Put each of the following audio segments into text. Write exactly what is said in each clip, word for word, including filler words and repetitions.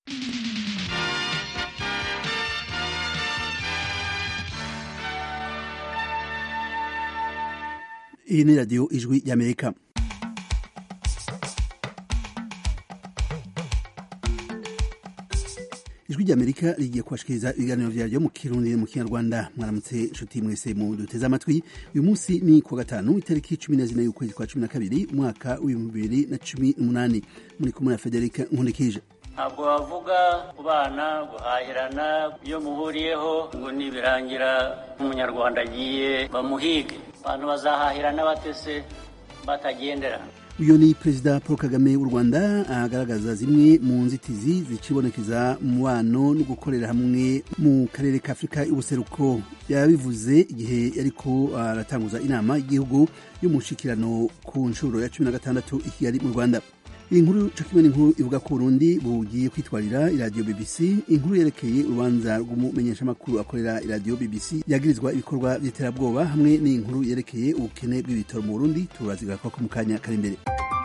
Iyi ni radiyo ijwi y'Amerika. Ijwi ry'Amerika rigiye kubashikiriza ibiganiro vyaryo mu Kirundi mu Kinyarwanda. Mwaramutse inshuti mwese mu duteze amatwi. Uyu munsi ni ku gatanu itariki cumi na zine y'ukwezi kwa cumi na kabiri umwaka w'ibihumbi bibiri na cumi n'umunani. Muri kumwe na Federica Nkundikije. Ntabwo bavuga kubana guhahirana iyo muhuriyeho ngo nibirangira umunyarwanda agiye bamuhige. Abantu bazahahirana batese batagenderana. Uyu ni Perezida Paul Kagame w'u Rwanda agaragaza zimwe mu nzitizi zicibonekeza mu mubano no gukorera hamwe mu karere ka Afrika y'ubuseruko. Yabivuze igihe yariko aratanguza inama y'igihugu y'umushikirano ku nshuro ya cumi na gatandatu i Kigali mu Rwanda. Iyi nkuru co kimwe n'inkuru ivuga ko Burundi bugiye kwitwarira iradiyo B B C, inkuru yerekeye urubanza rw'umumenyeshamakuru akorera iradiyo B B C yagirizwa ibikorwa vy'iterabwoba, hamwe n'inkuru yerekeye ubukene bw'ibitoro mu Burundi. Turazigako ko mu kanya kari imbere.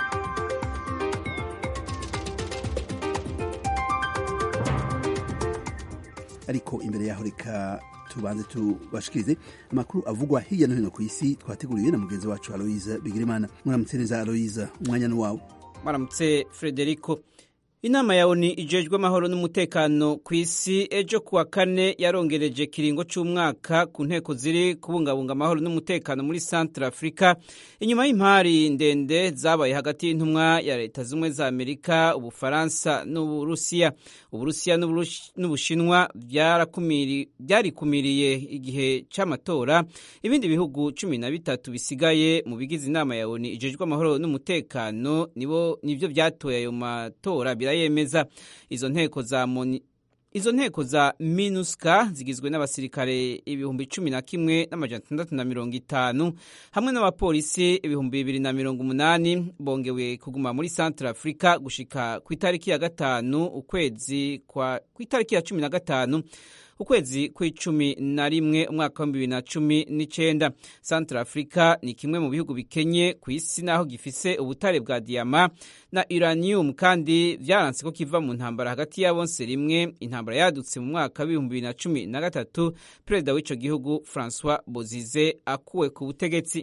Ariko imbere yaho reka tubanze tubashikirize amakuru avugwa hirya no hino ku isi twateguriwe na mugenzi wacu Aloise Bigirimana. Mwaramutse neza Aloise, umwanya ni wawe. Maramutse Frederico. Inama ya O N U ijejwe amahoro n'umutekano ku isi ejo kuwa kane yarongereje kiringo c'umwaka ku nteko ziri kubungabunga amahoro n'umutekano muri Central Africa, inyuma y'impari ndende zabaye hagati y'intumwa ya leta zimwe za Amerika, Ubufaransa n'Uburusiya. Uburusiya n'Ubushinwa byarakumiri byarikumiriye igihe c'amatora. Ibindi bihugu cumi na bitatu bisigaye mu bigize inama ya O N U ijejwe amahoro n'umutekano nibo nivyo vyatoye ayo matora yemeza. Izo nteko za moni Izo nteko za MINUSCA zigizwe n'abasirikare ibihumbi cumi na kimwe n'amajana atandatu na mirongo itanu hamwe n'abapolisi ibihumbi bibiri na mirongo umunani bongewe kuguma muri Central Africa gushika ku itariki ya gatanu ukwezi kwa ku itariki ya cumi na gatanu ukwezi kw'icumi na rimwe umwaka wa bibiri na cumi n'icenda. Central Africa ni kimwe mu bihugu bikenye ku isi, naho gifise ubutare bwa diama na uranium, kandi vyaranse ko kiva mu ntambara hagati ya bonse rimwe. Intambara yadutse mu mwaka wa bibiri na cumi na gatatu, perezida w'ico gihugu François Bozize akuwe ku butegetsi.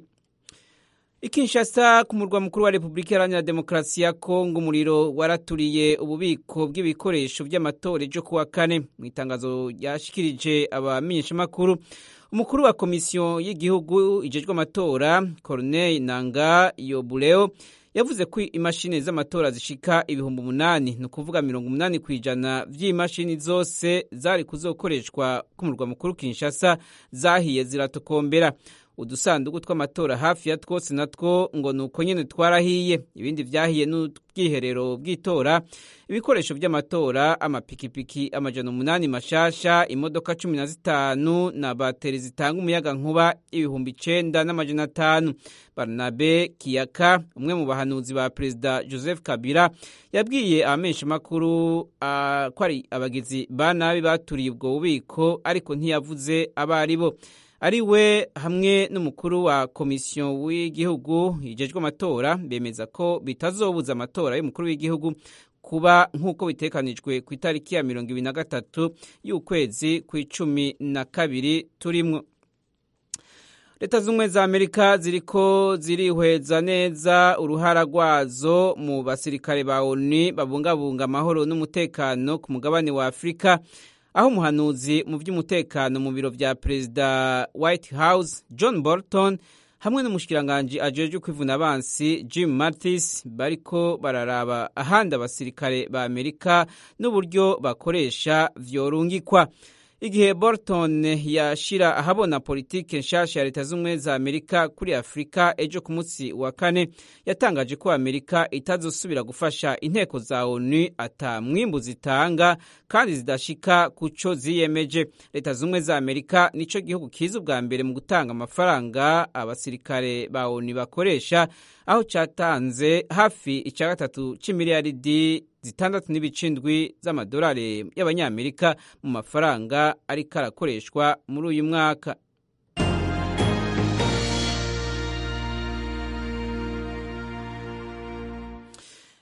Ikinshasa ku murwa mukuru wa Republika Iharanira Demokarasi ya Kongo, umuriro waraturiye ububiko bw'ibikoresho vy'amatora ejo kuwa kane. Mu itangazo yashikirije abamenyeshamakuru, umukuru wa komisiyo y'igihugu ijejwe amatora Corneille Nangaa Yobuleo yavuze ko imashini z'amatora zishika ibihumbi umunani, ni ukuvuga mirongo umunani kw'ijana vy'imashini zose zari kuzokoreshwa ku murwa mukuru Kinshasa zahiye ziratokombera. Udusanduku tw'amatora hafi ya twose natwo ngo nuko nyene twarahiye. Ibindi vyahiye n'ubwiherero bw'itora, ibikoresho vy'amatora, amapikipiki amajana umunani mashasha, imodoka cumi na zitanu na bateri zitanga umuyaga nkuba ibihumbi icenda n'amajana atanu. Barnabe Kiyaka, umwe mu bahanuzi ba Perezida Joseph Kabila, yabwiye abamenyeshamakuru uh, ko ari abagizi ba nabi baturiye ubwo bubiko, ariko ntiyavuze abaribo. Ari we hamwe n'umukuru wa komisiyo w'igihugu ijejwe amatora bemeza ko bitazobuza amatora y'umukuru w'igihugu kuba nk'uko bitekanijwe ku itariki ya mirongo ibiri na gatatu y'ukwezi kw'icumi na kabiri turimwo. Leta z'ubumwe za Amerika ziriko zirihweza neza uruhara rwazo mu basirikare ba O N U babungabunga amahoro n'umutekano ku mugabane wa Afrika, aho umuhanuzi mu vy'umutekano mu biro vya Perezida White House John Bolton hamwe n'umushikiranganje ajejwe kwivuna abansi Jim Mattis bariko bararaba ahandi abasirikare ba Amerika n'uburyo bakoresha vyorungikwa. Igihe Bolton yashira ahabona politike nshasha ya Leta z'ubumwe za Amerika kuri Afrika ejo ku munsi wa kane, yatangaje ko Amerika itazosubira gufasha inteko za O N U ata mwimbu zitanga kandi zidashika kuco ziyemeje. Leta z'ubumwe za Amerika nico gihugu kiza ubwa mbere mu gutanga amafaranga abasirikare ba O N U bakoresha, aho catanze hafi ica gatatu c'imiliyaridi zitandatu n'ibicindwi z'amadolari y'abanyamerika mu mafaranga ariko arakoreshwa muri uyu mwaka.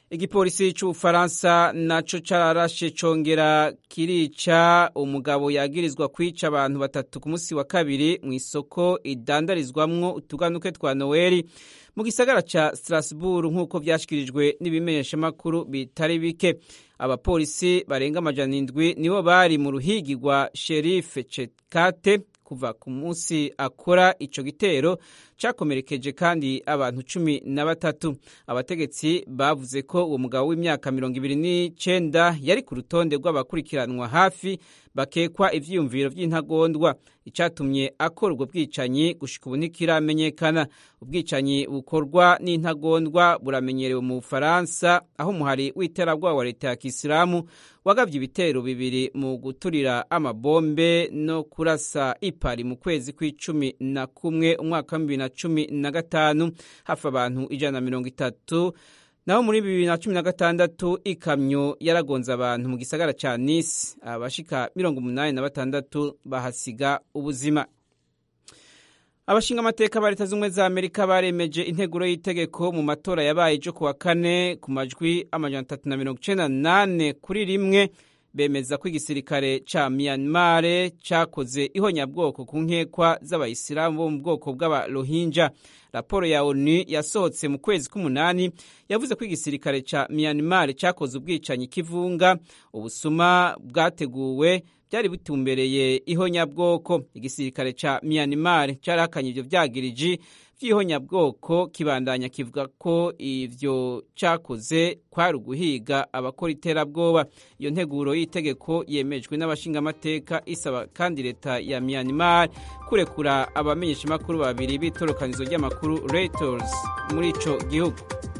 Igipolisi c'Ubufaransa naco cararashe congera kirica umugabo yagirizwa kwica abantu batatu ku musi wa kabiri mw'isoko idandarizwamwo utuganuke twa Noeli mu gisagara ca Strasbourg nk'uko vyashikirijwe n'ibimenyeshamakuru bitari bike. Abapolisi barenga amajana indwi nibo bari mu ruhigi rwa Sheriff Cekate kuva ku munsi akora ico gitero cakomerekeje kandi abantu cumi na batatu. Abategetsi bavuze ko uwo mugabo w'imyaka mirongo ibiri n'icenda yari ku rutonde rw'abakurikiranwa hafi bakekwa ivyiyumviro vy'intagondwa. Icatumye akora ubwo bwicanyi gushika ubu ntikiramenyekana. Ubwicanyi bukorwa n'intagondwa buramenyerewe mu Bufaransa, aho umuhari w'iterabwoba wa leta ya Kisilamu wagavye ibitero bibiri mu guturira amabombe no kurasa ipari mu kwezi kw'icumi na kumwe umwaka wa bibiri na cumi na gatanu, hafi abantu ijana na mirongo itatu. Naho muri bibiri na cumi na gatandatu ikamyo yaragonze abantu mu gisagara ca Nice, abashika mirongo umunani na batandatu bahasiga ubuzima. Abashinga amateka ba Leta z'Ubumwe za Amerika baremeje integuro y'itegeko mu matora yabaye ejo kuwa kane ku majwi amajana atatu na mirongo icenda nane kuri rimwe, bemeza ko igisirikare ca Myanmar cakoze ihonyabwoko ku nkekwa z'abayisilamu bo mu bwoko bw'aba-Rohingya. Raporo ya ONU yasohotse mu kwezi k'umunani yavuze ko igisirikare ca Myanmar cakoze ubwicanyi kivunga, ubusuma bwateguwe byari bitumbereye ihonyabwoko. Igisirikare ca Myanmar carahakanye ivyo vyagiriji vy'ihonyabwoko, kibandanya kivuga ko ivyo cakoze kwari uguhiga abakora iterabwoba. Iyo nteguro y'itegeko yemejwe n'abashingamateka isaba kandi leta ya Myanmar kurekura abamenyeshamakuru babiri b'itorokanizo ry'amakuru Reuters muri ico gihugu.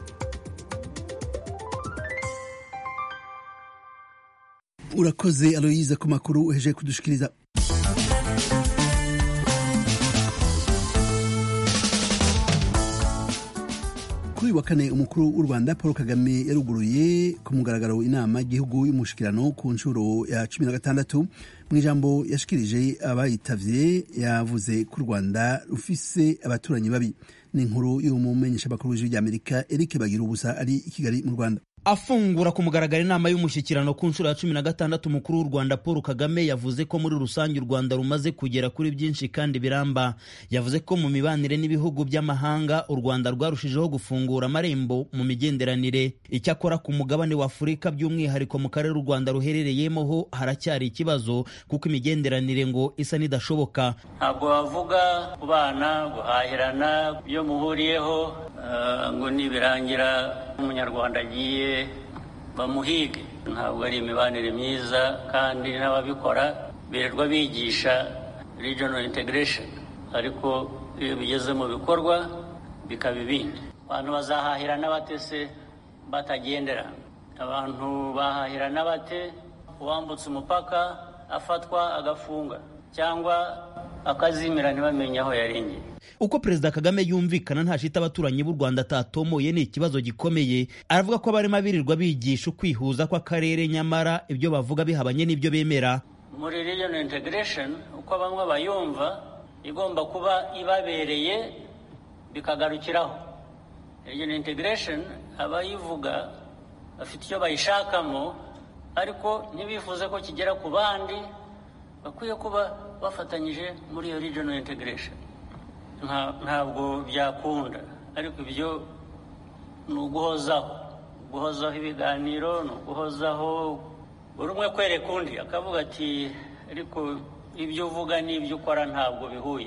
Urakoze Aloyize ku makuru uheje kudushikiriza. Kuri wa kane umukuru w'u Rwanda Paul Kagame yaruguruye ku mugaragaro inama y'igihugu y'umushikirano ku nshuro ya cumi na gatandatu. Mu ijambo yashikirije abayitavye yavuze ko u Rwanda rufise abaturanyi babi. Ni inkuru y'umumenyeshamakuru w'ijwi ry'Amerika Eric Bagirubusa ari i Kigali mu Rwanda. Afungura ku mugaragaro inama y'umushyikirano ku nshuro ya cumi na gatandatu, umukuru w'u Rwanda Paul Kagame yavuze ko muri rusange u Rwanda rumaze kugera kuri byinshi kandi biramba. Yavuze ko mu mibanire n'ibihugu by'amahanga u Rwanda rwarushijeho gufungura amarembo mu migenderanire. Icyakora ku mugabane wa Afurika by'umwihariko mu karere u Rwanda ruherereyemo ho haracyari ikibazo kuko imigenderanire ngo isa n'idashoboka. Ntabwo bavuga kubana, guhahirana, iyo muhuriyeho uh, ngo nibirangira umunyarwanda agiye bamuhige. Ntabwo ari imibanire myiza, kandi n'ababikora birirwa bigisha regional integration, ariko iyo bigeze mu bikorwa bikaba ibindi. Abantu bazahahirana bate se batagendera? Abantu bahahirana bate uwambutse umupaka afatwa agafunga cyangwa akazimira ntibamenye aho yarengeye? Uko Perezida Kagame yumvikana ntashita abaturanyi b'u Rwanda atatomoye ni ikibazo gikomeye. Aravuga ko abarema birirwa bigisha ukwihuza kw'akarere, nyamara ibyo bavuga bihabanye n'ibyo bemera. Muri regional integration uko bamwe bayumva igomba kuba ibabereye bikagarukiraho. Regional integration abayivuga bafite icyo bayishakamo, ariko ntibifuze ko kigera ku bandi. Bakwiye kuba bafatanyije muri iyo regional integration. Ntabwo byakunda, ariko ibyo ni uguhozaho guhozaho ibiganiro, ni uguhozaho buri umwe kwereka undi akavuga ati ariko ibyo uvuga n'ibyo ukora ntabwo bihuye.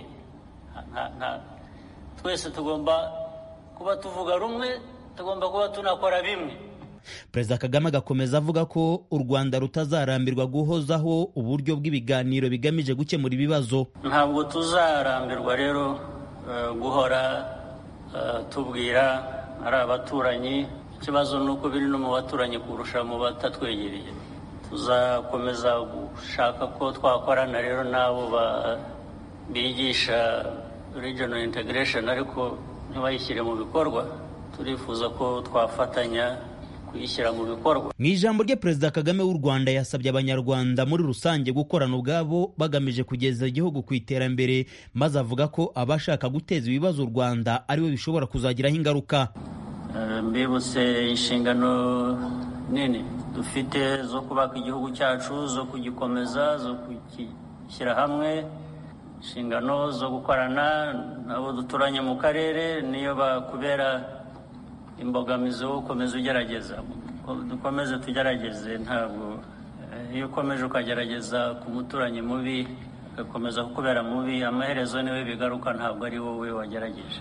Twese tugomba kuba tuvuga rumwe, tugomba kuba tunakora bimwe. Perezida Kagame agakomeza avuga ko u Rwanda rutazarambirwa guhozaho uburyo bw'ibiganiro bigamije gukemura ibibazo. Ntabwo tuzarambirwa rero uh, guhora uh, tubwira ari abaturanyi. Ikibazo ni uko biri no mu baturanyi kurusha mu batatwegereye. Tuzakomeza gushaka ko twakorana rero n'abo bigisha regional integration, ariko ntibayishyire mu bikorwa. Turifuza ko twafatanya kuyishyira mu bikorwa. Mu ijambo rye Perezida Kagame w'u Rwanda yasabye abanyarwanda muri rusange gukorana ubwabo bagamije kugeza igihugu ku iterambere, maze avuga ko abashaka guteza ibibazo u Rwanda ariwe bishobora kuzagiraho ingaruka. mbibutse inshingano nini dufite zo kubaka igihugu cyacu, zo kugikomeza, zo kugishyira hamwe, inshingano zo gukorana nabo duturanye mu karere niyo bakubera imbogamizi wo gukomeza ugerageza. Dukomeze tugerageze, ntabwo iyo ukomeje ukagerageza ku muturanyi mubi ugakomeza kukubera mubi, amaherezo niwe bigaruka, ntabwo ari wowe wagerageje.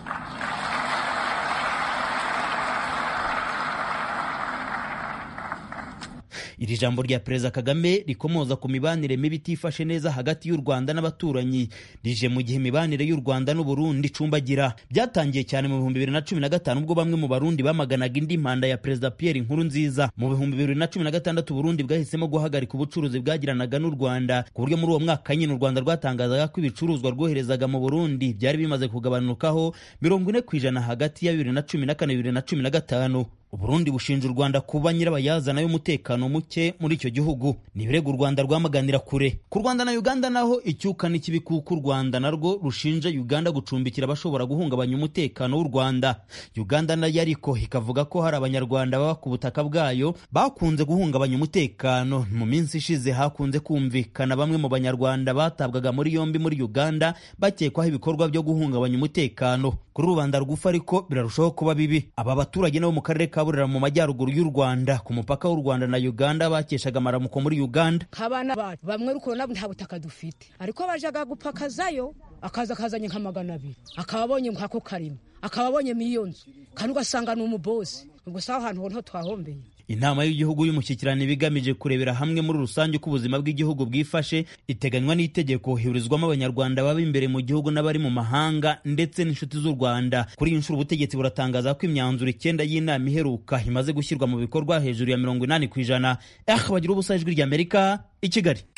Iri jambo rya Perezida Kagame rikomoza ku mibanire mibi itifashe neza hagati y'u Rwanda n'abaturanyi rije mu gihe imibanire y'u Rwanda n'u Burundi icumbagira. Byatangiye cyane mu bihumbi bibiri na cumi na gatanu ubwo bamwe mu Barundi bamaganaga indi mpanda ya Perezida Pierre Nkurunziza. Mu bihumbi bibiri na cumi na gatandatu Burundi bwahisemo guhagarika ubucuruzi bwagiranaga n'u Rwanda, ku buryo muri uwo mwaka nyine u Rwanda rwatangazaga ko ibicuruzwa rwoherezaga mu Burundi byari bimaze kugabanukaho mirongo ine ku ijana hagati ya bibiri na cumi na kane bibiri na cumi na gatanu. Uburundi bushinja u Rwanda kuba nyirabayazana y'umutekano muke muri icyo gihugu. Ni ibirego u Rwanda rwamaganira kure. Ku Rwanda na Uganda naho icyuka n'ikibi kuko u Rwanda narwo rushinja Uganda gucumbikira abashobora guhungabanya umutekano w'u Rwanda. Uganda nayo ariko ikavuga ko hari abanyarwanda baba ku butaka bwayo bakunze guhungabanya umutekano. Mu minsi ishize hakunze kumvikana bamwe mu banyarwanda batabwaga muri yombi muri Uganda bakekwaho ibikorwa byo guhungabanya umutekano. Kuri rubanda rugufa ariko birarushaho kuba bibi. Aba baturage nabo mu karere ka Burera mu majyaruguru y'u Rwanda ku mupaka w'u Rwanda na Uganda bakeshaga amaramuko muri Uganda. Kabana bacu bamwe ruko nabo nta butaka dufite, ariko bajaga gupakazayo akaza kazanye nka magana abiri akababonye nkako karimo akababonye miliyoni kandi ugasanga ni umubosi. Ubwo saho ahantu ho twahombeye. Inama y'igihugu y'umushyikirano ibigamije kurebera hamwe muri rusange uko ubuzima bw'igihugu bwifashe iteganywa n'itegeko hiburizwamo abanyarwanda baba imbere mu gihugu n'abari mu mahanga ndetse n'inshuti z'u Rwanda. Kuri iyi nshuro ubutegetsi buratangaza ko imyanzuro icyenda y'inama iheruka imaze gushyirwa mu bikorwa hejuru ya mirongo inani ku ijana. Eh bagira ubusa ijwi rya Amerika i Kigali.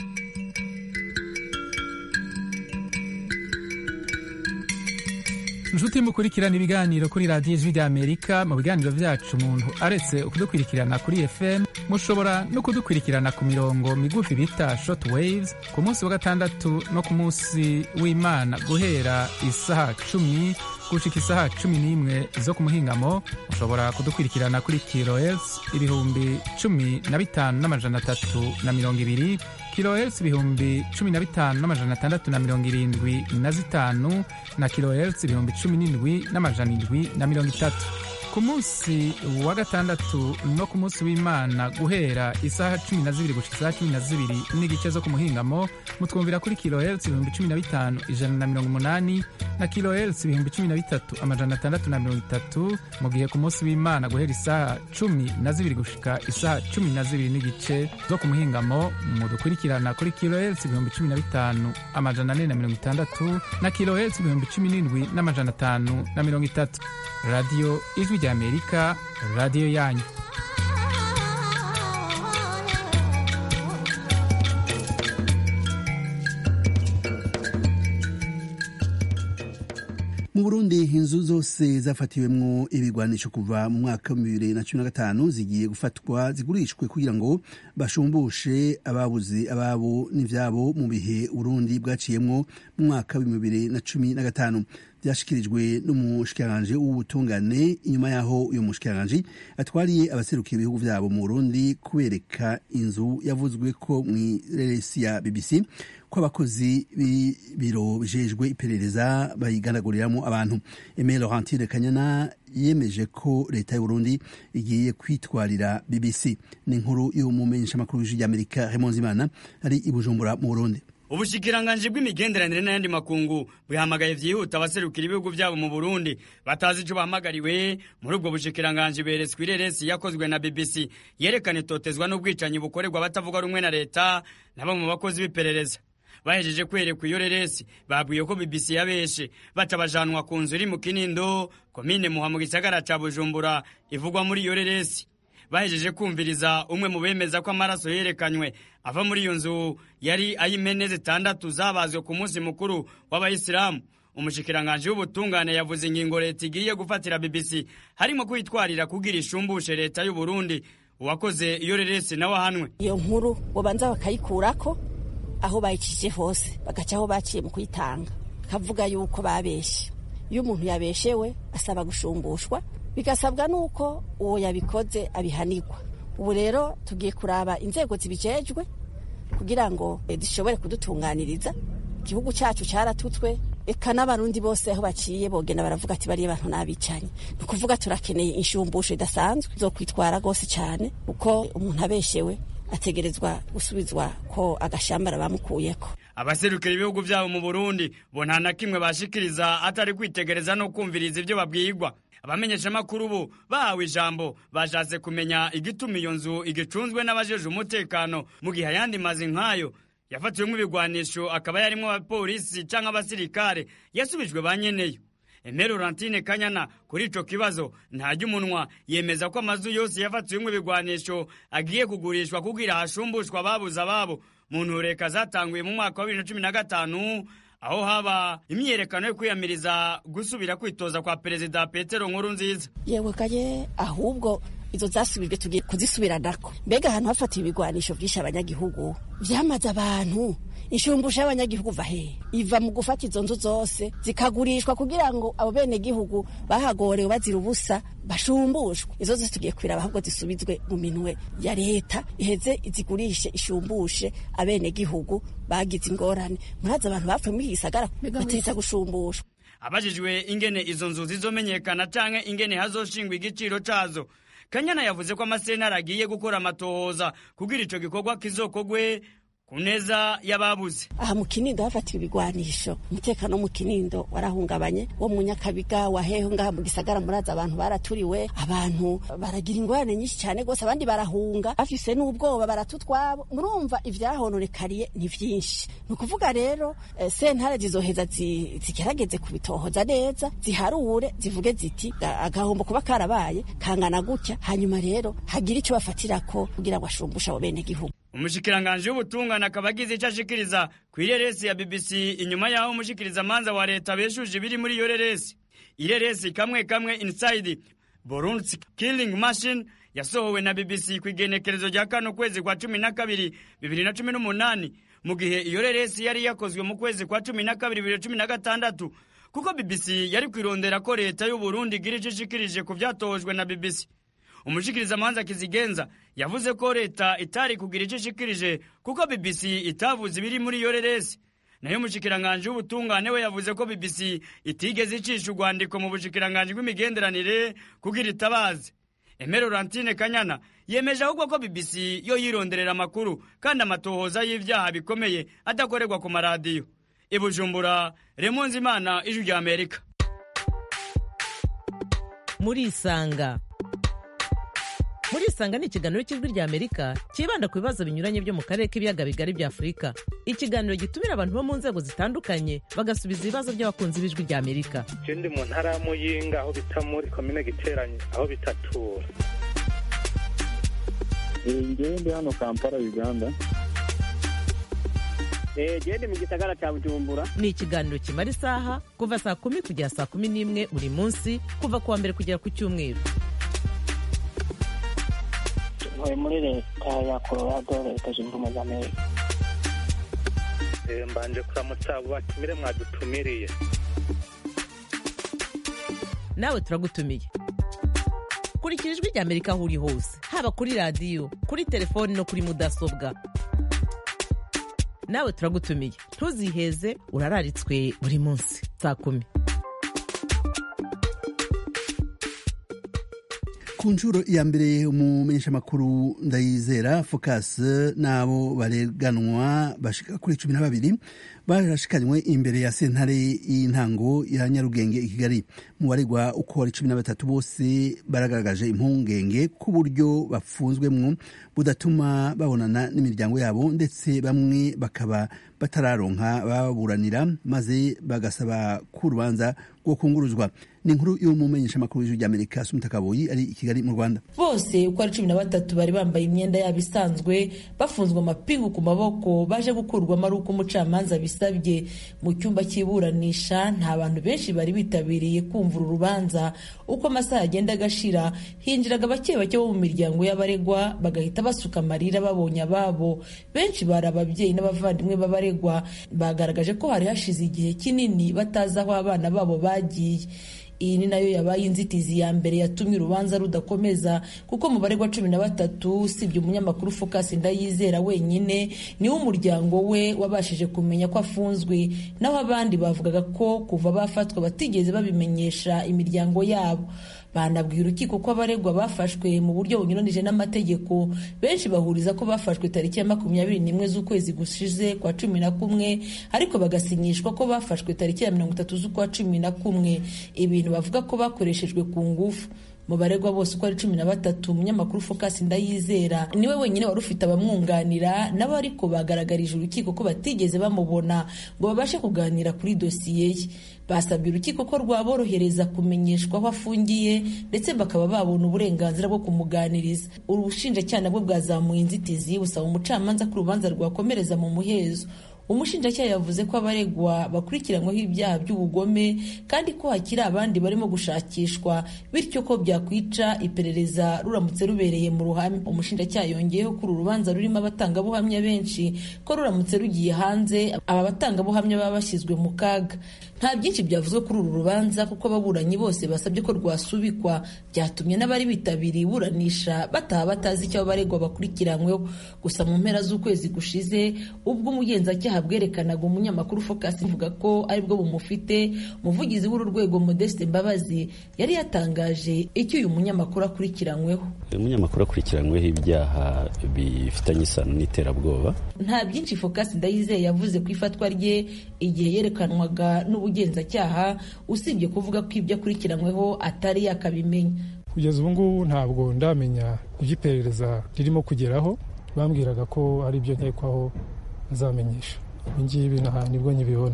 Nshuti mukurikirana ibiganiro kuri radiyo ijwi rya Amerika. Mu biganiro byacu umuntu aretse kudukurikirana kuri F M, mushobora no kudukurikirana ku mirongo migufi bita short waves ku munsi wa gatandatu no ku munsi w'Imana guhera isaha cumi gushika isaha cumi n'imwe zo ku muhingamo. Mushobora kudukurikirana kuri kilohertz ibihumbi cumi na bitanu n'amajana atatu na mirongo ibiri, kilohertz ibihumbi cumi na bitanu n'amajana atandatu na mirongo irindwi na zitanu na kilohertz ibihumbi cumi n'indwi n'amajana indwi na mirongo itatu. Ku munsi wa gatandatu no ku munsi w'Imana guhera isaha cumi na zibiri gushika isaha cumi na zibiri n'igice zo ku muhingamo mutwumvira kuri kilohertz ibihumbi cumi na bitanu ijana na mirongo umunani na kilohertz ibihumbi cumi na bitatu amajana atandatu na mirongo itatu, mu gihe ku munsi w'Imana guhera isaha cumi na zibiri gushika isaha cumi na zibiri n'igice zo ku muhingamo mudukurikirana kuri kilohertz ibihumbi cumi na bitanu amajana ane na mirongo itandatu na kilohertz ibihumbi cumi n'indwi n'amajana atanu na mirongo itatu. Radio Ijwi rya Amerika, radio yanyu. Mu Burundi inzu zose zafatiwemwo ibigwanisho kuva mu mwaka wa bibiri na cumi na gatanu zigiye gufatwa zigurishwe kugira ngo bashumbushe ababuze ababo n'ivyabo mu bihe Burundi bwaciyemwo mu mwaka wa bibiri na cumi na gatanu. Byashikirijwe n'umushikiranganje w'ubutungane inyuma yaho uyu mushikiranganje atwariye abaserukiye ibihugu vyabo mu Burundi kubereka inzu yavuzwe ko mw'ireresi ya B B C ko abakozi b'ibiro bijejwe iperereza bayiganaguriramwo abantu. Aimé Laurentine Kanyana yemeje ko leta y'u Burundi igiye kwitwarira B B C. Ni inkuru y'umumenyesha makuru w'ijwi ry'Amerika Raymond Zimana ari i Bujumbura mu Burundi. Ubushikiranganje bw'imigenderanire n'ayandi makungu bwihamagaye vyihuta abaserukira ibihugu vyabo mu Burundi batazi ico bahamagariwe. Muri ubwo bushikiranganje beretswe ireresi yakozwe na B B C yerekana itotezwa n'ubwicanyi bukorerwa batavuga rumwe na leta na bamwe mu bakozi b'iperereza. Bahejeje kwerekwa iyo reresi babwiye ko B B C yabeshe batabajanwa ku nzu iri mu Kinindo komine Muha mu gisagara ca Bujumbura ivugwa muri iyo reresi. Bahejeje kumviriza umwe mu bemeza ko amaraso yerekanywe ava muri iyo nzu yari ay'impene zitandatu zabazwe ku munsi mukuru w'abayisilamu. Umushikiranganje w'ubutungane yavuze ingingo leta igiye gufatira B B C harimo kwitwarira kugira ishumbushe leta y'u Burundi uwakoze iyo reresi nawe ahanwe. Iyo nkuru bobanza bakayikurako aho bayikije hose bagaca aho baciye mu kuyitanga kavuga yuko babeshe. Iyo umuntu yabeshewe asaba gushumbushwa bigasabwa nuko uwo yabikoze abihanirwa. Ubu rero tugiye kuraba inzego zibijejwe kugira ngo zishobore kudutunganiriza. Igihugu cyacu cyaratutswe, eka n'abarundi bose aho baciye bogena baravuga ati bariye abantu nabicanye. Nukuvuga turakeneye inshumbusho idasanzwe zo kwitwara gose cyane, uko umuntu abeshewe ategerezwa gusubizwa ko agashambara bamukuyeko. Abaserukira ibihugu byabo mu Burundi bo nta na kimwe bashikiriza atari kwitegereza no kumviriza ibyo babwirwa. Abamenyesha makuru ubu bahawe ijambo bashatse kumenya igituma iyo nzu igicunzwe n'abajeje umutekano mu gihe ayandi mazi nkayo yafatiwemo ibigwanisho akaba yarimo abapolisi canke abasirikare yasubijwe banyeneyo. Emero Laurentine Kanyana kuri ico kibazo ntajya umunwa, yemeza ko amazu yose yafatiwemo ibigwanisho agiye kugurishwa kugira hashumbushwa babuza babo mu ntureka zatanguye mu mwaka wa bibiri na cumi na gatanu, aho haba imyerekano yo kwiyamiriza gusubira kwitoza kwa Perezida Petero Nkurunziza. Yewe kaye ahubwo izo zasubijwe tugiye kuzisubiranako. Mbega ahantu hafatiwe ibigwanisho byisha abanyagihugu vyamaze abantu, inshumbusho y'abanyagihugu vahe iva mu gufata izo nzu zose zikagurishwa kugira ngo abo bene gihugu bahagorewe bazira ubusa bashumbushwe. Izo zose tugiye kwiraba ahubwo zisubizwe mu minwe ya leta, iheze izigurishe ishumbushe abene gihugu bagize ingorane. Muraza abantu bapfuye muri gisagara bateza gushumbushwa. Abajijwe ingene izo nzu zizomenyekana canke ingene hazoshingwa igiciro cazo, Kanyana yavuze ko amasentare agiye gukora amatohoza kugira ico gikorwa kizokogwe kuneza yababuze. Aha mu Kinindo hafatiwe ibigwanisho, umutekano mu Kinindo warahungabanye, wo mu Nyakabiga waheho ngaha mu gisagara muraza abantu baraturiwe, abantu baragira ingorane nyinshi cyane gose, abandi barahunga bafise n'ubwoba baratutwabo. Murumva ivyahononekariye ni vyinshi. Nukuvuga rero eh, sentare zizoheza zigerageze kubitohoza neza, ziharure zivuge ziti agahombo kuba karabaye kangana gutya, hanyuma rero hagira ico bafatirako kugira ngo ashumbusha abo bene gihugu. Umushikiranganje w'ubutungane akabagize ico ashikiriza kw'ireresi ya B B C inyuma yaho umushikiriza manza wa leta beshuje biri muri iyo reresi. Ireresi kamwe kamwe Inside Burundi Killing Machine yasohowe na B B C kwigenekerezo rya kano kwezi kwa cumi na kabiri bibiri na cumi n'umunani, mu gihe iyo reresi yari yakozwe mu kwezi kwa cumi na kabiri bibiri na cumi na gatandatu, kuko B B C yari kwirondera ko leta y'u Burundi igira ico ishikirije ku vyatojwe na B B C. Umushikiriza manza Kizigenza yavuze ko leta itari kugira ico ishikirije kuko B B C itavuze ibiri muri iyo reresi. Nayo umushikiranganje w'ubutungane we yavuze ko B B C itigeze icisha urwandiko mu bushikiranganje bw'imigenderanire kugira itabaze. Emero Laurentine Kanyana yemeje ahubwo ko B B C yo yironderera amakuru kandi amatohoza y'ivyaha bikomeye adakorerwa ku maradiyo. I Bujumbura, Raymond Zimana, Ijwi rya Amerika. Muri Isanga. Muri Isanga ni ikiganiro cy'Ijwi rya Amerika kibanda ku bibazo binyuranye byo mu karere k'ibiyaga bigari bya Afurika. Ikiganiro gitumira abantu bo mu nzego zitandukanye bagasubiza ibibazo by'abakunzi b'Ijwi rya Amerika. Je ndi mu ntara ya Muyinga aho bita muri komine Giteranye aho bitatura. Ngewe ndi hano Kampala Uganda. Eh je ndi mu gisagara cya Bujumbura. Ni ikiganiro kimara isaha kuva saa kumi kugera saa kumi n'imwe buri munsi kuva kuwa mbere kugera ku cyumweru. Ntuye muri leta ya Colorado, leta zunze ubumwe za Amerika. Eh mbanje kuramutsa abo batumire mwadutumiriye. Nawe turagutumiye. Kurikira Ijwi rya Amerika aho uri hose, haba kuri radio, kuri telefone no kuri mudasobwa. Nawe turagutumiye. Ntuziheze, urararitswe buri munsi saa kumi. Ku nshuro ya mbere umumenyesha makuru Ndayizera Focus nabo bareganwa bashika kuri cumi na babiri barashikanywe imbere ya sentare y'intango ya Nyarugenge i Kigali. Mu baregwa uko ari cumi na batatu bose baragaragaje impungenge ku buryo bafunzwemwo budatuma babonana n'imiryango yabo, ndetse bamwe bakaba batararonka baburanira maze bagasaba ku rubanza rwo kunguruzwa. Ni inkuru y'umumenyesha makuru w'Ijwi rya Amerika Sumita Kaboyi ari i Kigali mu Rwanda. Bose uko ari cumi na batatu bari bambaye imyenda yabo isanzwe, bafunzwe amapingu ku maboko, baje gukurwamo ari uko umucamanza bisabye. Mu cyumba cy'iburanisha nta bantu benshi bari bitabiriye kumva urubanza. Uko amasaha agenda agashira, hinjiraga bake bake bo mu miryango y'abaregwa bagahita basuka amarira babonye ababo. Benshi bari ababyeyi n'abavandimwe b'abaregwa, bagaragaje ko hari hashize igihe kinini batazi aho abana babo bagiye. iyi ni nayo yabaye inzitizi ya mbere yatumye urubanza rudakomeza kuko mu baregwa cumi na batatu usibye umunyamakuru Focus Ndayizera wenyine niwe umuryango we wabashije kumenya ko afunzwe, naho abandi bavugaga ko kuva bafatwa batigeze babimenyesha imiryango yabo. Banabwiye urukiko ko abaregwa bafashwe mu buryo bunyuranije n'amategeko. Benshi bahuriza ko bafashwe tariki ya makumyabiri n'imwe z'ukwezi gushize kwa cumi na kumwe, ariko bagasinyishwa ko bafashwe tariki ya mirongo itatu z'ukwa cumi na kumwe, ibintu bavuga ko bakoreshejwe ku ngufu. Mu baregwa bose uko ari cumi na batatu, umunyamakuru Focus Ndayizera niwe wenyine wari ufite abamwunganira, nabo ariko bagaragarije urukiko ko batigeze bamubona ngo babashe kuganira kuri dosiye ye. Basabye urukiko ko rwaborohereza kumenyeshwa aho afungiye ndetse bakaba babona uburenganzira bwo kumuganiriza. Ubushinjacyaha nabwo bwazamuye inzitizi busaba umucamanza ko urubanza rwakomereza mu muhezo. Umushinjacyaha yavuze ko abaregwa bakurikiranyweho ibyaha by'ubugome kandi ko hakiri abandi barimo gushakishwa, bityo ko byakwica iperereza ruramutse rubereye mu ruhame. Umushinjacyaha yongeyeho ko uru rubanza rurimo abatangabuhamya benshi, ko ruramutse rugiye hanze aba batangabuhamya baba bashyizwe mu kaga. Nta byinshi byavuzwe kuri uru rubanza kuko ababuranyi bose basabye ko rwasubikwa, byatumye n'abari bitabiriye iburanisha bataha batazi icyo abaregwa bakurikiranyweho. Gusa mu mpera z'ukwezi gushize ubwo umugenzacyaha bwerekanaga umunyamakuru Focus ivuga ko aribwo bumufite, umuvugizi w'uru rwego Modeste Mbabazi yari yatangaje icyo uyu munyamakuru akurikiranyweho. Umunyamakuru akurikiranyweho ibyaha bifitanye isano n'iterabwoba. Nta byinshi Focus Ndayizeye yavuze ku ifatwa rye igihe yerekanwaga n'ubugenzacyaha, usibye kuvuga ko ibyo akurikiranyweho atari yakabimenya. Kugeza ubu ngubu ntabwo ndamenya iby'iperereza ririmo kugeraho, bambwiraga ko ari byo nkekwaho nzamenyesha. Ngibi naha nibwo nyibibona.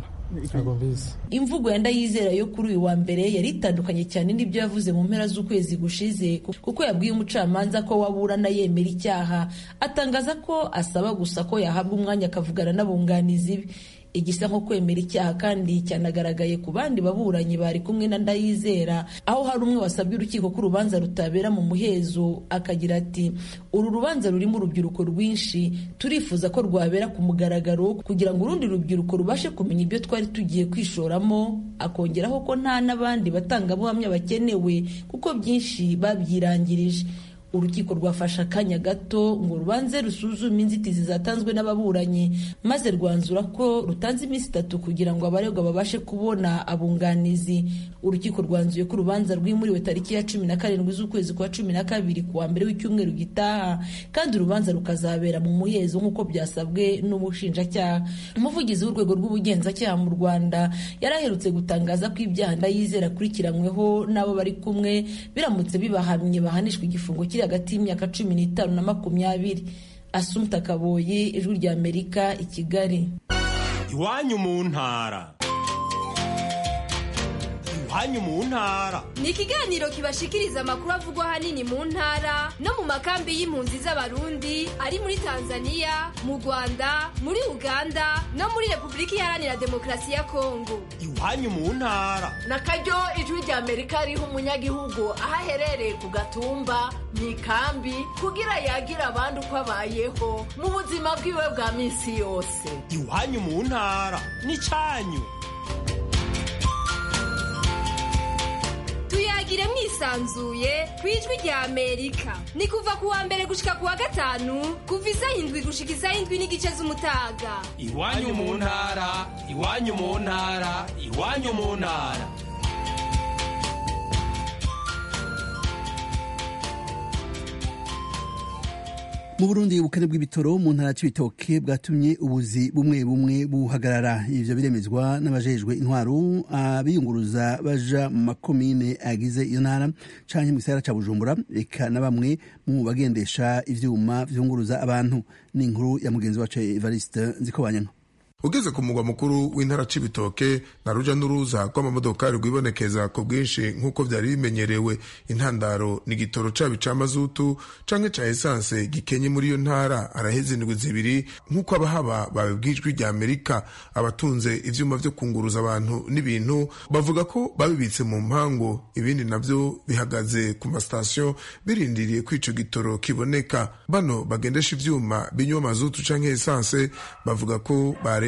Imvugo ya Ndayizera yo kuri uyu wa mbere yari itandukanye cyane n'ibyo yavuze mu mpera z'ukwezi gushize, kuko yabwiye umucamanza ko waburana yemera icyaha, atangaza ko asaba gusa ko yahabwa umwanya akavugana n'abunganizi be. Igisa nko kwemera icyaha kandi cyanagaragaye ku bandi baburanyi bari kumwe na Ndayizera, aho hari umwe wasabye urukiko ko urubanza rutabera mu muhezo, akagira ati uru rubanza rurimo urubyiruko rwinshi, turifuza ko rwabera ku mugaragaro kugira ngo urundi rubyiruko rubashe kumenya ibyo twari tugiye kwishoramo. Akongeraho ko nta n'abandi batangabuhamya bakenewe kuko byinshi babyirangirije. Urukiko rwafashe akanya gato ngo rubanze rusuzume inzitizi zatanzwe n'ababuranyi, maze rwanzura ko rutanze iminsi itatu kugira ngo abaregwa babashe kubona abunganizi. Urukiko rwanzuye ko urubanza rwimuriwe tariki ya cumi na karindwi z'ukwezi kwa cumi na kabiri kuwa mbere w'icyumweru gitaha, kandi urubanza rukazabera mu muhezo nk'uko byasabwe n'umushinjacyaha. Umuvugizi w'urwego rw'ubugenzacyaha mu Rwanda yaraherutse gutangaza ko ibyaha Ndayizera akurikiranyweho n'abo bari kumwe biramutse bibahamye bahanishwa igifungo kiri hagati y'imyaka cumi n'itanu na makumyabiri. Asumta Kaboyi, Ijwi rya Amerika, i Kigali. Iwanyu mu ntara. Iwanyu mu ntara ni ikiganiro kibashikiriza amakuru avugwa ahanini mu ntara no mu makambi y'impunzi z'Abarundi ari muri Tanzania, mu Rwanda, muri Uganda no muri Repubulika Iharanira Demokarasi ya Kongo. Iwanyu mu ntara nakaryo Ijwi rya Amerika riha umunyagihugu aho aherereye ku gatumba, mu ikambi, kugira yagira abandi uko abayeho mu buzima bwiwe bwa minsi yose. Iwanyu mu ntara ni cyanyu. Tuyagire mwisanzuye ku Ijwi rya Amerika. Ni kuva ku wa mbere gushika ku wa gatanu, kuva isaha indwi gushika isaha indwi n'igice z'umutaga. Iwanyu mu ntara, iwanyu mu ntara, iwanyu mu ntara. Mu Burundi ubukene bw'ibitoro mu ntara y'Ibitoke bwatumye ubuzi bumwe bumwe buhagarara. Ivyo biremezwa n'abajejwe intwaro abiyunguruza baja mu makomine agize iyo ntara canke mu gisagara ca Bujumbura, eka na bamwe mu bagendesha ivyuma vyunguruza abantu. Ni inkuru ya mugenzi wacu Evariste Nzikobanyana. Ugeze ku mugwa mukuru w'intara c'Ibitoke na ruja n'uruza rw'amamodokari rwibonekeza ku bwinshi nk'uko vyari bimenyerewe. Intandaro ni igitoro cabi ca mazutu canke ca esanse gikenye muri iyo ntara araheze indwi zibiri nk'uko abahaba babibwijwe rya Amerika. Abatunze ivyuma vyo kunguruza abantu n'ibintu bavuga ko babibitse mu mpango, ibindi navyo bihagaze ku mastation birindiriye ko ico gitoro kiboneka. Bano bagendesha ivyuma binywa mazutu canke esanse bavuga ko bare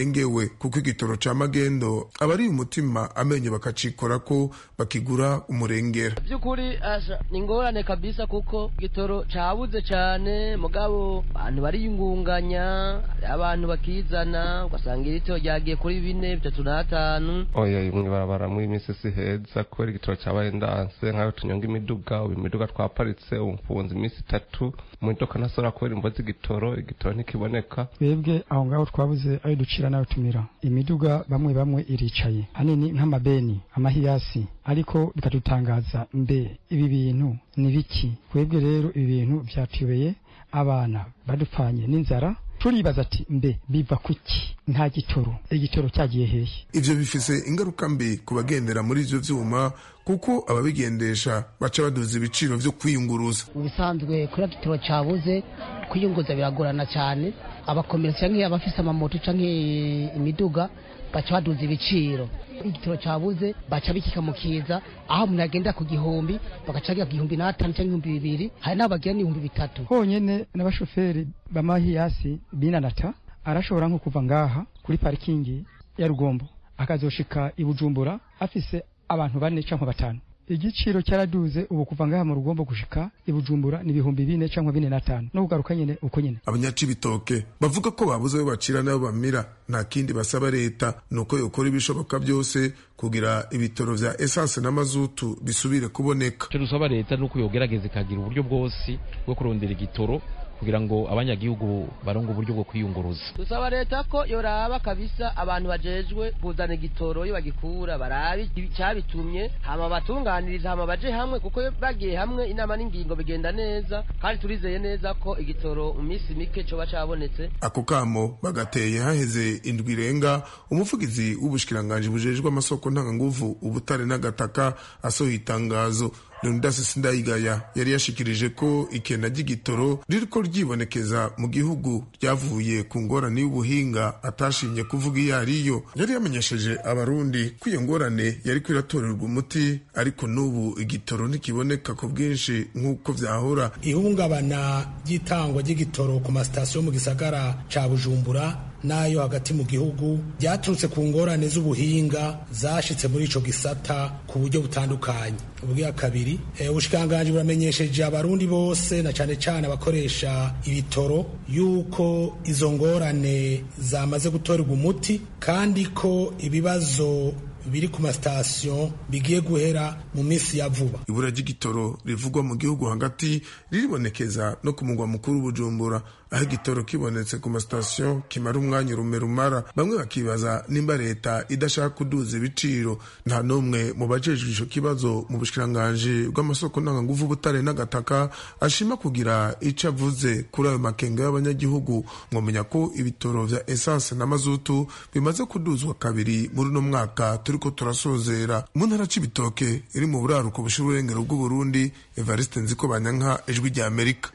barengewe kuko igitoro ca magendo abari umutima amenyo bakacikora ko bakigura umurengera. Byukuri asha ingorane kabisa kuko igitoro cabuze cyane mugabo abantu bariyungunganya abantu bakizana ugasanga irito ryagiye kuri bine bitatu na hatanu. Oya imwe barabara muri misisi heza ko igitoro cyabaye ndanse nkaho tunyonga imiduga ubu imiduga twaparitse umfunze iminsi itatu mu modoka nasora ko imvo z'igitoro igitoro ntikiboneka. Twebwe aho ngaho twabuze ayo ducira nayo tumira imiduga bamwe bamwe iricaye hanini nk'amabeni amahiyasi ariko bikadutangaza mbe ibi bintu ni biki. Twebwe rero ibi bintu byatuyobeye abana badupfanye n'inzara turibaza ati mbe biva kuki nta gitoro igitoro cyagiye hehe. Ivyo bifise ingaruka mbi kubagendera muri ivyo vyuma kuko ababigendesha baca baduza ibiciro vyo kwiyunguruza. Ubisanzwe kuri gitoro cyabuze kwiyunguruza biragorana cyane abakomeretse canke abafise amamoto canke imiduga baca baduza ibiciro. Igitoro cyabuze baca bikikamukiza aho umuntu agenda ku gihumbi bagacagira igihumbi n'atanu cyangwa ibihumbi bibiri hari n'abagira n'ibihumbi bitatu. Honyene n'abashoferi b'amahiyasi binanata arashobora nko kuva ngaha kuri parikingi ya Rugombo akazoshika i Bujumbura afise abantu bane cyangwa batanu. Igiciro cyaraduze ubu kuva ngaha mu Rugombo gushika i Bujumbura ni ibihumbi bine cyangwa bine n'atanu no kugaruka nyene uko nyene. Abanyacibitoke bavuga ko babuze ayo bacira n'abo bamira nta kindi basaba leta nuko yokora ibishoboka byose kugira ibitoro vya essence na mazutu bisubire kuboneka. Cyo dusaba leta nuko yogerageza ikagira uburyo bwose bwo kurondera igitoro kugira ngo abanyagihugu barongo uburyo bwo kwiyunguruza. Dusaba leta ko yoraba kabisa abantu bajejwe kuzana igitoro yo bagikura barabi cyabitumye hama batunganiriza hama baje hamwe kuko bagiye hamwe inama n'ingingo bigenda neza kandi turizeye neza ko igitoro umisi mike cyo bacabonetse. Ako kamo bagateye haheze indwi renga umuvugizi w'ubushikiranganje bujejwe amasoko ntanga nguvu ubutare n'agataka asohoye itangazo. Leonidas Sindayigaya yari yashikirije ko ikena ry'igitoro ririko ryibonekeza mu gihugu ryavuye ku ngorane y'ubuhinga atashimye kuvuga iyo ariyo. Yari yamenyesheje abarundi ko iyo ngorane yari kwiratorerwa umuti ariko n'ubu igitoro ntikiboneka ku bwinshi nk'uko vyahora. Ihungabana ry'itangwa ry'igitoro ku masitasiyo mu gisagara ca Bujumbura nayo hagati mu gihugu byaturutse ku ngorane z'ubuhinga zashitse muri ico gisata ku buryo butandukanye. Ubwa kabiri ubushikanganje buramenyesheje abarundi bose na cane cane abakoresha ibitoro yuko izo ngorane zamaze gutorerwa umuti kandi ko ibibazo biri ku masitasiyo bigiye guhera mu minsi ya vuba. Ibura ry'igitoro rivugwa mu gihugu hagati riribonekeza no ku mugwa mukuru Bujumbura aho igitoro kibonetse ku masitasiyo kimara umwanya urume rumara. Bamwe bakibaza nimba leta idashaka kuduza ibiciro. Nta n'umwe mu bajejwe ico kibazo mu bushikiranganje bw'amasoko ntanganguvu ubutare n'agataka ashima kugira ico avuze kuri ayo makenga y'abanyagihugu. Mwomenya ko ibitoro vya essence na mazutu bimaze kuduzwa kabiri muri no mwaka turiko turasozera. Mu ntara c'ibitoke iri mu buraruko bushira urengero bw'u Burundi, Evariste Nzikobanyanka, Ijwi rya Amerika.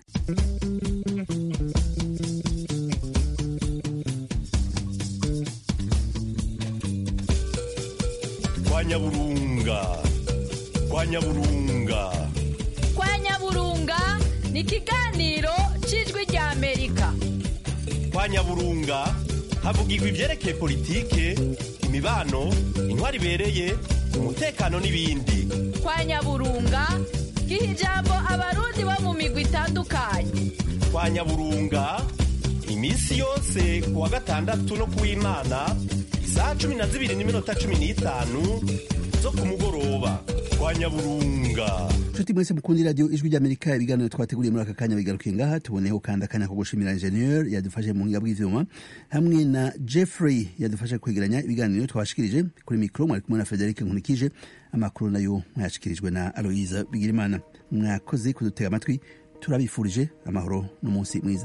Kwa Nyaburunga Kwa Nyaburunga Kwa Nyaburunga ni ikiganiro c'Ijwi rya Amerika. Kwa Nyaburunga havugirwa ivyerekeye politike, imibano, intwari ibereye, umutekano n'ibindi. Kwa Nyaburunga giha ijambo abarundi bo mu migwi itandukanye. Kwa Nyaburunga imisi yose kuwa gatandatu no kuw'Imana isaha cumi na zibiri n'iminota cumi n'itanu zo ku mugoroba. Kwa Nyaburunga. Nshuti mwese mukundi radio Ijwi ry'Amerika, ibiganiro twateguriye muri aka kanya bigarukiye ngaha. Tuboneyeho kandi akanya ko gushimira ingenieur yadufashe mu buhinga bw'ivyuma hamwe na Jeffrey yadufashe kwegeranya ibiganiro twashikirije. Kuri mikro mwari kumwe na Frederic Nkunikije, amakuru nayo mwashikirijwe na Aloise Bigirimana. Mwakoze kudutega amatwi, turabifurije amahoro n'umunsi mwiza.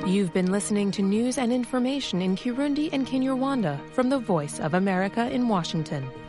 You've been listening to news and information in Kirundi and Kinyarwanda from the Voice of America in Washington.